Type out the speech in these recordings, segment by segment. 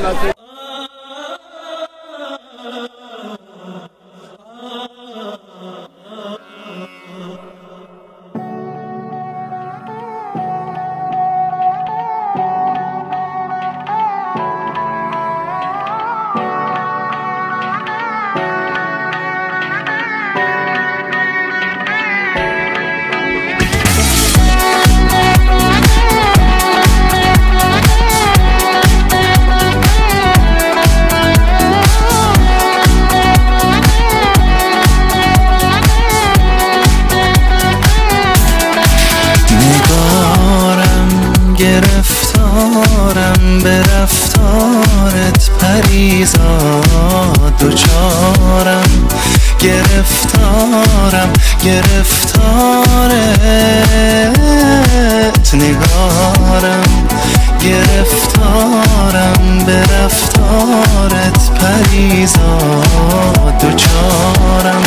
گرفتارم به رفتارت پریزاد دوچارم، گرفتارت نگارم، گرفتارم به رفتارت پریزاد دوچارم،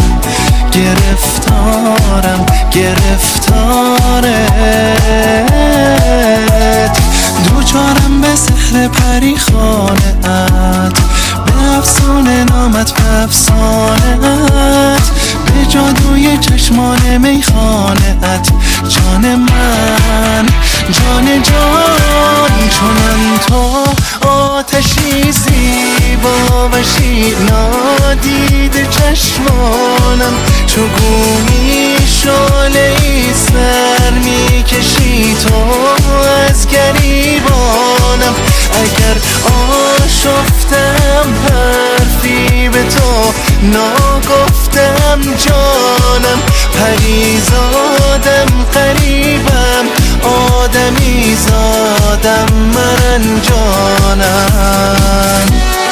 گرفتارت دوچارم به سحر پری خانه‌ات، به افسانه نامت، به افسانه‌ات، به جادوی چشمان میخانه‌ات. جان من، جان جان، چونم تو آتشی زیبا و نادیده چشمانم، چو گویی شعله‌ای سر میکشی تو از گریبانم. اگر آشفتم حرفی به تو ناگفتم جانم، پریزادم قریبم آدمی زادم مرنجانم.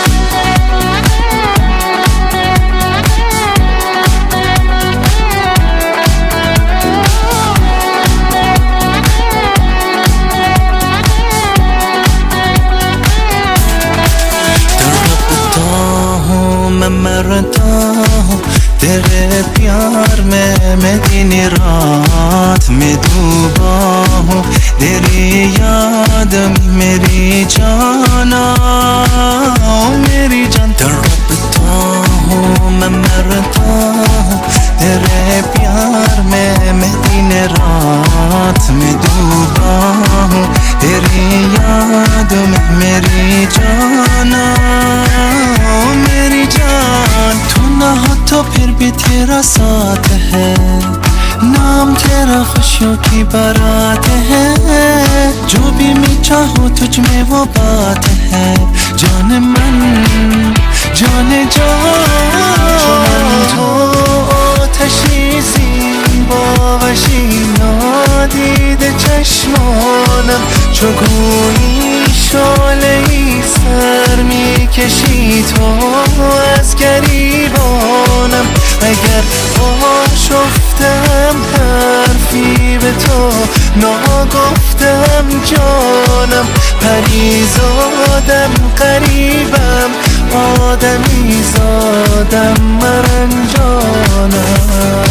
मैं मरता हूँ तेरे प्यार में, मैं दिन रात में डूबा हूँ तेरी याद में। मेरी जाना मेरी जान, तड़पता हूँ मैं मरता हूँ तेरे प्यार में, मैं दिन रात में डूबा हूँ तेरी याद में। मेरी जाना मेरी जान, तू ना हो तो फिर भी तेरा साथ है, नाम तेरा खुशियों की बारात है। जो भी मैं चाहूँ तुझ में वो बात है, जान मन जान जान। तो آتشی زیبا و نادیده چشمانم، چو گویی شعله‌ای سر میکشی تو از گریبانم. اگر آشفتم حرفی به تو ناگفتم جانم، پریزادم قریبم آدمی زادم مرنجانم.